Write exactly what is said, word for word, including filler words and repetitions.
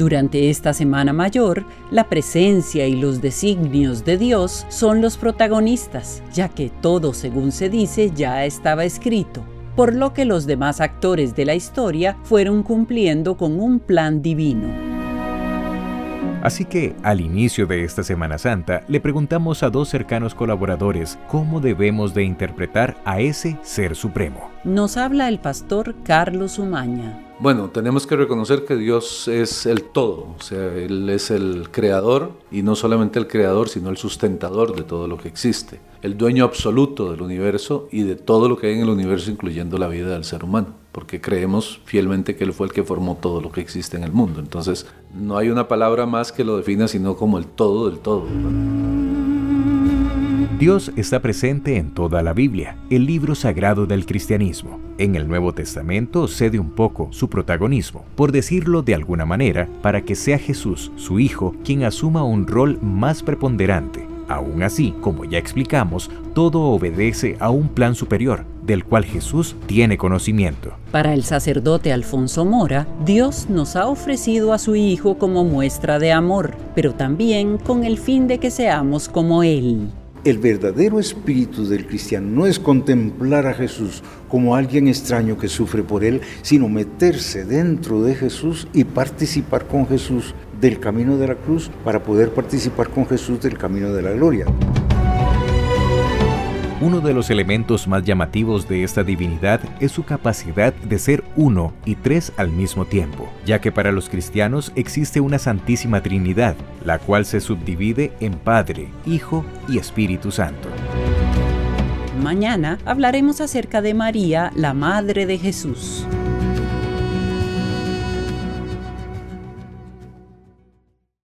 Durante esta Semana Mayor, la presencia y los designios de Dios son los protagonistas, ya que todo, según se dice, ya estaba escrito, por lo que los demás actores de la historia fueron cumpliendo con un plan divino. Así que, al inicio de esta Semana Santa, le preguntamos a dos cercanos colaboradores cómo debemos de interpretar a ese Ser Supremo. Nos habla el pastor Carlos Umaña. Bueno, tenemos que reconocer que Dios es el todo, o sea, Él es el creador, y no solamente el creador, sino el sustentador de todo lo que existe, el dueño absoluto del universo y de todo lo que hay en el universo, incluyendo la vida del ser humano, porque creemos fielmente que Él fue el que formó todo lo que existe en el mundo. Entonces, no hay una palabra más que lo defina, sino como el todo del todo, ¿verdad? Dios está presente en toda la Biblia, el libro sagrado del cristianismo. En el Nuevo Testamento cede un poco su protagonismo, por decirlo de alguna manera, para que sea Jesús, su Hijo, quien asuma un rol más preponderante. Aún así, como ya explicamos, todo obedece a un plan superior, del cual Jesús tiene conocimiento. Para el sacerdote Alfonso Mora, Dios nos ha ofrecido a su Hijo como muestra de amor, pero también con el fin de que seamos como Él. El verdadero espíritu del cristiano no es contemplar a Jesús como alguien extraño que sufre por él, sino meterse dentro de Jesús y participar con Jesús del camino de la cruz para poder participar con Jesús del camino de la gloria. Uno de los elementos más llamativos de esta divinidad es su capacidad de ser uno y tres al mismo tiempo, ya que para los cristianos existe una Santísima Trinidad, la cual se subdivide en Padre, Hijo y Espíritu Santo. Mañana hablaremos acerca de María, la Madre de Jesús.